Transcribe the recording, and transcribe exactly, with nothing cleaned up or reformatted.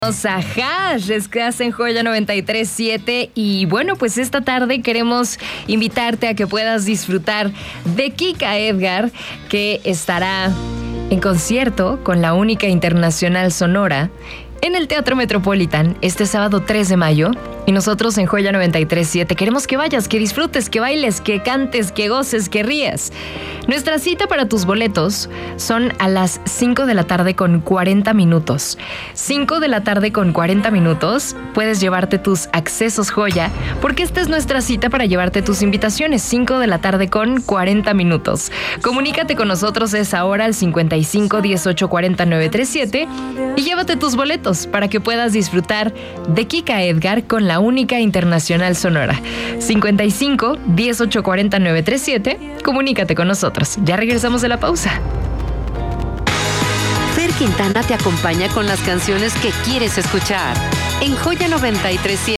A Hash, estás en Joya noventa y tres punto siete y bueno, pues esta tarde queremos invitarte a que puedas disfrutar de Kika Edgar, que estará en concierto con la Única Internacional Sonora en el Teatro Metropolitan este sábado tres de mayo. Y nosotros en Joya noventa y tres punto siete queremos que vayas, que disfrutes, que bailes, que cantes, que goces, que rías. Nuestra cita para tus boletos son a las cinco de la tarde con cuarenta minutos. cinco de la tarde con cuarenta minutos. Puedes llevarte tus accesos Joya, porque esta es nuestra cita para llevarte tus invitaciones. cinco de la tarde con cuarenta minutos. Comunícate con nosotros a esa hora al cincuenta y cinco, dieciocho, cuarenta, novecientos treinta y siete y llévate tus boletos para que puedas disfrutar de Kika Edgar con la Única Internacional Sonora. cincuenta y cinco, dieciocho, cuarenta, novecientos treinta y siete. Comunícate con nosotros. Ya regresamos de la pausa. Fer Quintana te acompaña con las canciones que quieres escuchar en Joya noventa y tres punto siete.